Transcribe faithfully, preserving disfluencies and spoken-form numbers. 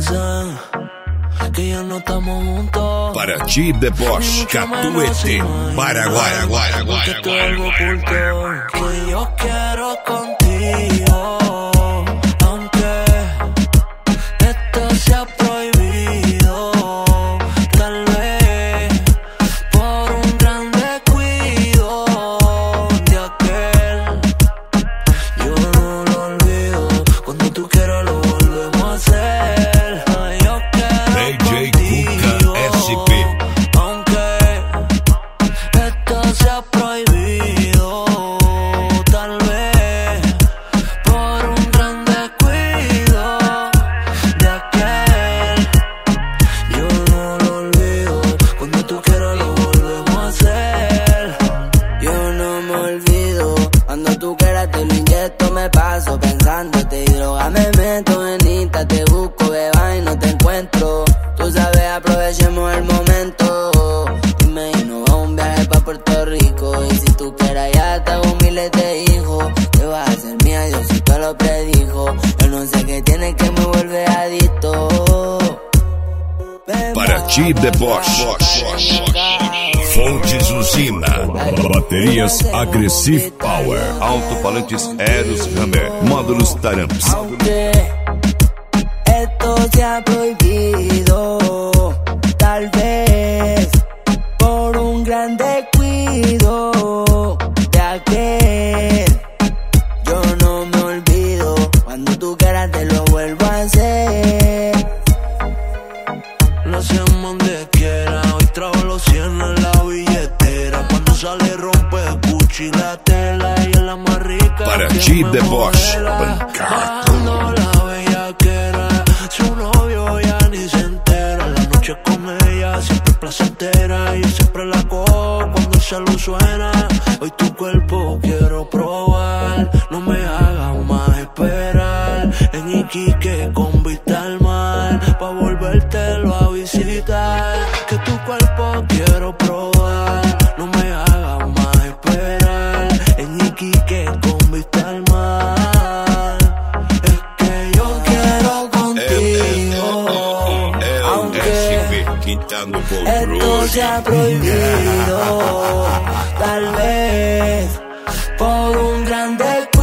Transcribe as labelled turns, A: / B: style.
A: piensan que ya no estamos juntos.
B: Paraty Deboche, Catuete, Paraguay, Guara, Guara, Guara, Guara.
A: Que yo quiero contigo, aunque esto sea prohibido. Tal vez por un gran descuido de aquel. Yo no lo olvido. Cuando tú quieras lo volvemos a hacer. Ay, yo quiero
B: D J Cuca S P.
A: aunque esto sea prohibido. Tal vez por un gran descuido de aquel. Yo no lo olvido. Cuando tú quieras lo volvemos a hacer.
C: Yo no me olvido, cuando tú quieras te lo inyecto, me paso pensándote y droga me meto en Insta, te busco, beba y no te encuentro. Tú sabes, aprovechemos el momento. Dime y no va un viaje pa' Puerto Rico. Y si tú quieras ya te hago miles de hijos. Que vas a ser mía, Diosito lo predijo. Yo no sé qué tiene que me vuelve adicto.
B: Paraty Deboche, Fontes Usina, baterias Aggressive Power, alto-falantes Eros Hammer, módulos Taramps.
C: Aunque esto sea prohibido, tal vez por un gran descuido de aquel. Yo no me olvido, cuando tú quieras te lo vuelvo a hacer.
A: Lo hacemos donde quiera. Hoy trajo los cien en la billetera. Cuando sale rompe Gucci la tela. Y es la más rica.
B: Paraty Deboche,
A: bajando la bellaquera. Su novio ya ni se entera. La noche con ella siempre es placentera. Y yo siempre la cojo cuando el celu suena. Hoy tu cuerpo quiero probar. No me hagas más esperar. En Iquique con vista al mar. Pa' volvértelo a visitar. Que tu cuerpo quiero probar. No me hagas más esperar. En Iquique con vista al mar. Es que yo quiero contigo, aunque
B: Quintando
C: esto sea prohibido, tal vez por un gran descuido